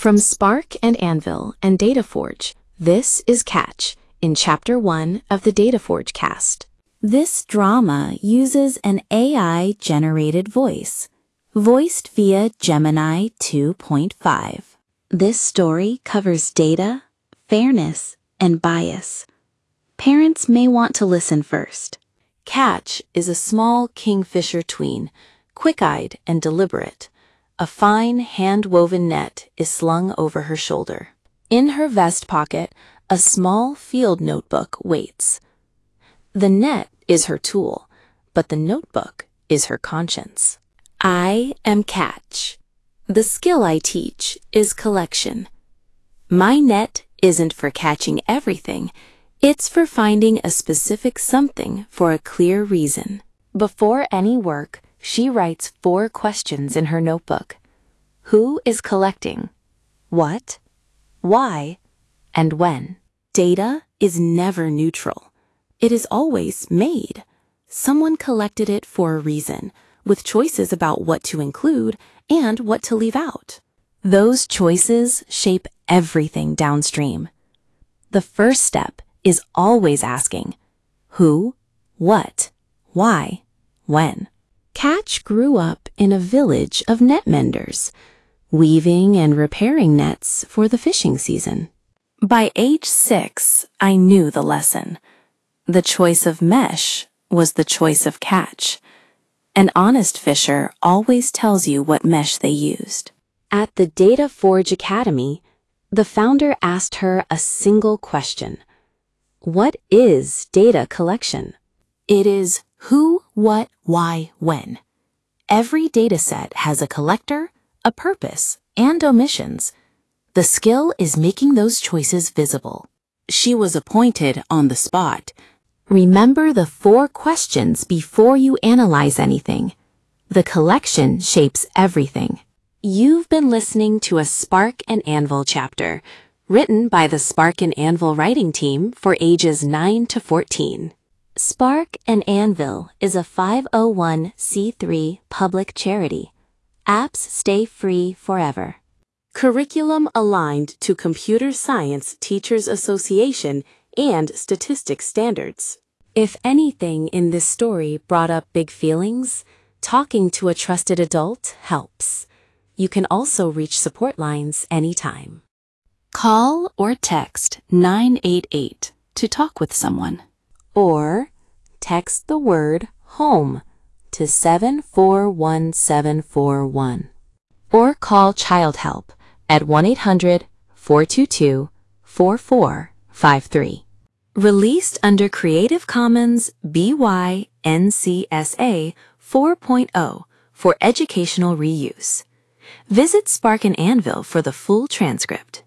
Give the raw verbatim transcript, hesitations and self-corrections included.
From Spark and Anvil and DataForge, this is Catch in Chapter one of the DataForge cast. This drama uses an A I-generated voice, voiced via Gemini two point five. This story covers data, fairness, and bias. Parents may want to listen first. Catch is a small kingfisher tween, quick-eyed and deliberate. A fine hand-woven net is slung over her shoulder. In her vest pocket, a small field notebook waits. The net is her tool, but the notebook is her conscience. I am Catch. The skill I teach is collection. My net isn't for catching everything. It's for finding a specific something for a clear reason. Before any work, she writes four questions in her notebook. Who is collecting? What? Why? And when? Data is never neutral. It is always made. Someone collected it for a reason, with choices about what to include and what to leave out. Those choices shape everything downstream. The first step is always asking, who, what, why, when. Catch grew up in a village of net menders, weaving and repairing nets for the fishing season. By age six, I knew the lesson. The choice of mesh was the choice of catch. An honest fisher always tells you what mesh they used. At the DataForge Academy, the founder asked her a single question. What is data collection? It is who, what, why, when. Every dataset has a collector, a purpose, and omissions. The skill is making those choices visible. She was appointed on the spot. Remember the four questions before you analyze anything. The collection shapes everything. You've been listening to a Spark and Anvil chapter, written by the Spark and Anvil writing team for ages nine to fourteen. Spark and Anvil is a five oh one c three public charity. Apps stay free forever. Curriculum aligned to Computer Science Teachers Association and statistics standards. If anything in this story brought up big feelings, talking to a trusted adult helps. You can also reach support lines anytime. Call or text nine eight eight to talk with someone. Or text the word HOME to seven four one seven four one. Or call Child Help at one eight hundred, four two two, four four five three. Released under Creative Commons B Y N C S A four point oh for educational reuse. Visit Spark and Anvil for the full transcript.